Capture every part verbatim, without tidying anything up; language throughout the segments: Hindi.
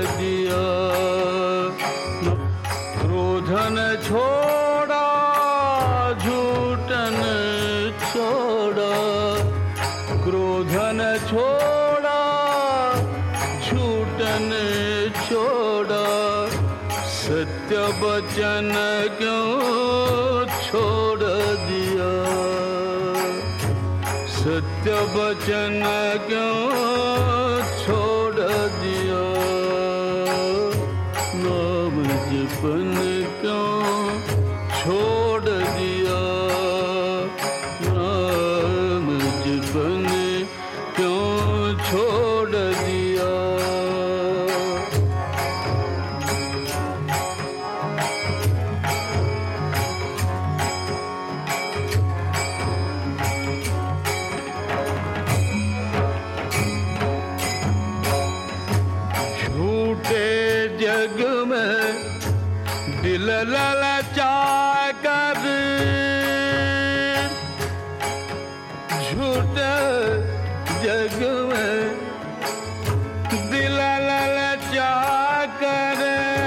दिया। क्रोधन छोड़ा झूठन छोड़ा, क्रोधन छोड़ा झूठन छोड़ा, सत्य वचन क्यों छोड़ दिया, सत्य वचन क्यों छोड़ दिया, नाम जपन क्यों छोड़ दिया, नाम जपन क्यों छोड़ दिया। जग में दिल ललचा कर, झूठे जग में दिल ललचा कर,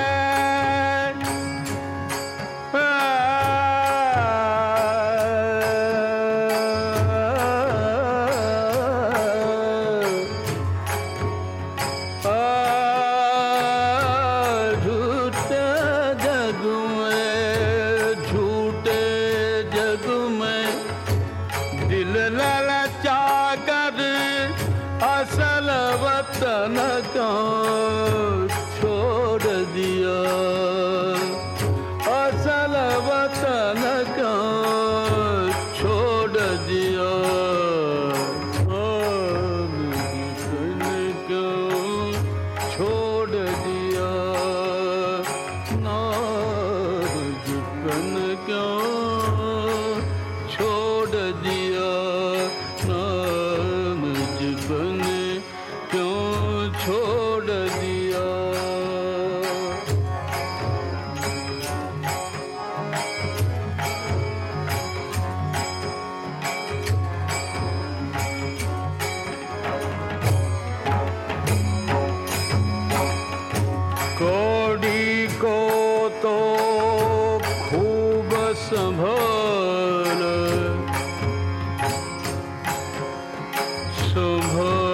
असल वतन क्यों छोड़ दिया, असल वतन क्यों छोड़ दिया, नाम क्यों छोड़ दिया, नाम जपन क्यों छोड़ दिया, नाम जपन क्यों छोड़ दिया। कौड़ी को तो खूब संभाल संभाल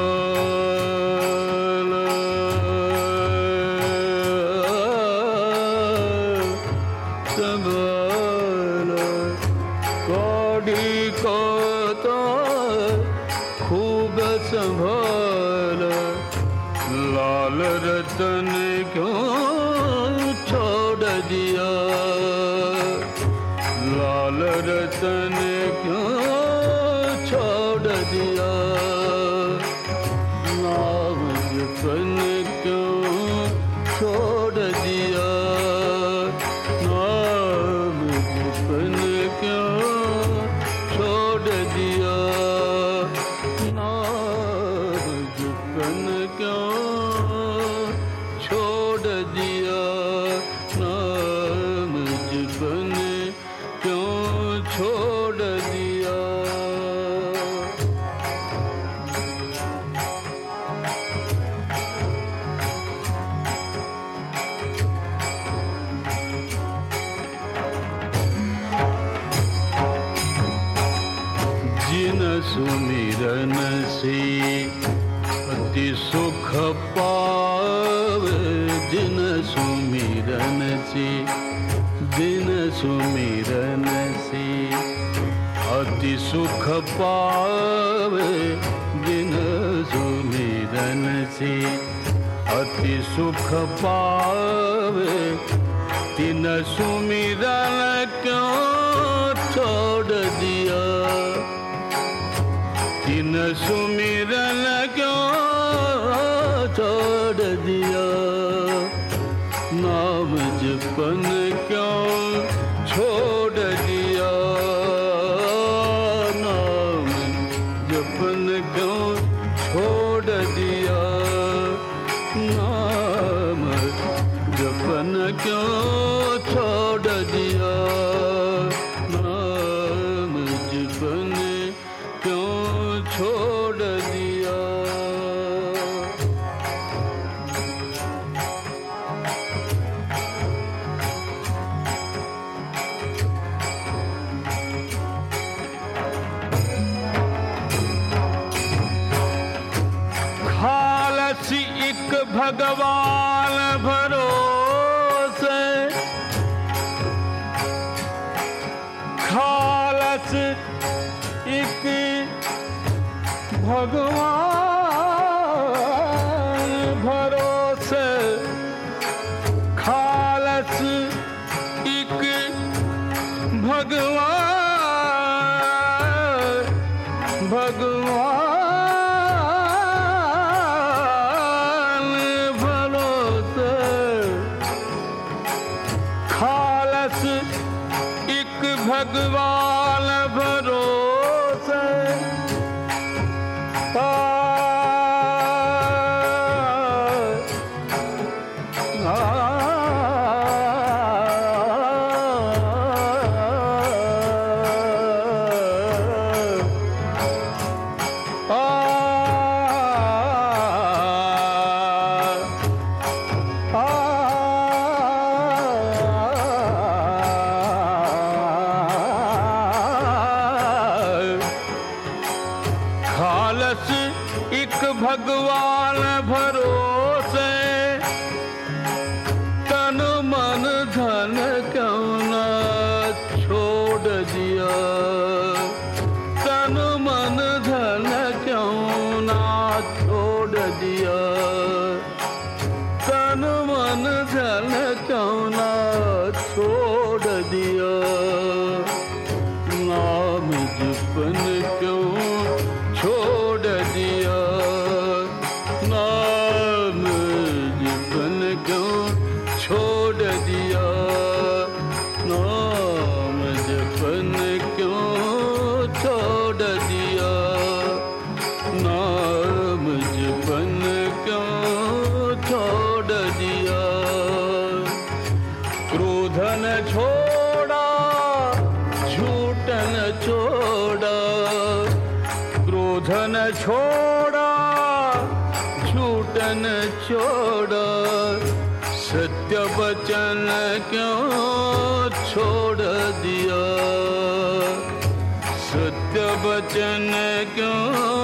संभाल, कौड़ी को तो खूब संभाल, लाल रतन क्यों छोड़ दिया, लाल रतन क्यों छोड़ दिया, नाम जपन क्यों छोड़ दिया, नाम जपन क्यों छोड़ दिया, नाम जपन क्यों छोड़ दिया, नाम जपन क्यों छोड़ दिया। जिन सुमिरन से अति सुख पावे, जिन सुमिरन से, जिन सुमिरन से अति सुख पावे, जिन सुमिरन से अति सुख पावे, तिन सुमिरन क्यों छोड़ दिया, तिन सुमिरन क्यों छोड़ दिया, नाम जपन क्यों छोड़ दिया, नाम जपन क्यों छोड़ दिया, नाम जपन क्यों छोड़ दिया, नाम जपन क्यों छोड़ दिया। भगवान भरोसे खालस एक भगवान भरोसे खालस एक भगवान भगवान भरोसे खालस एक भगवान भरोसे आ, आ, खालस एक भगवान भरोसे तन मन धन क्यों न छोड़ दिया तन मन धन क्यों न छोड़ दिया तन मन धन क्यों न छोड़ दिया नाम जपन क्यों छोड़ दिया नाम जपन क्यों छोड़ दिया नाम जपन क्यों छोड़ दिया नाम जपन क्यों छोड़ दिया क्रोधन छोड़ा झूठन छोड़ा क्रोधन छोड़ा झूठन छोड़ा सत्य वचन क्यों छोड़ दिया सत्य वचन क्यों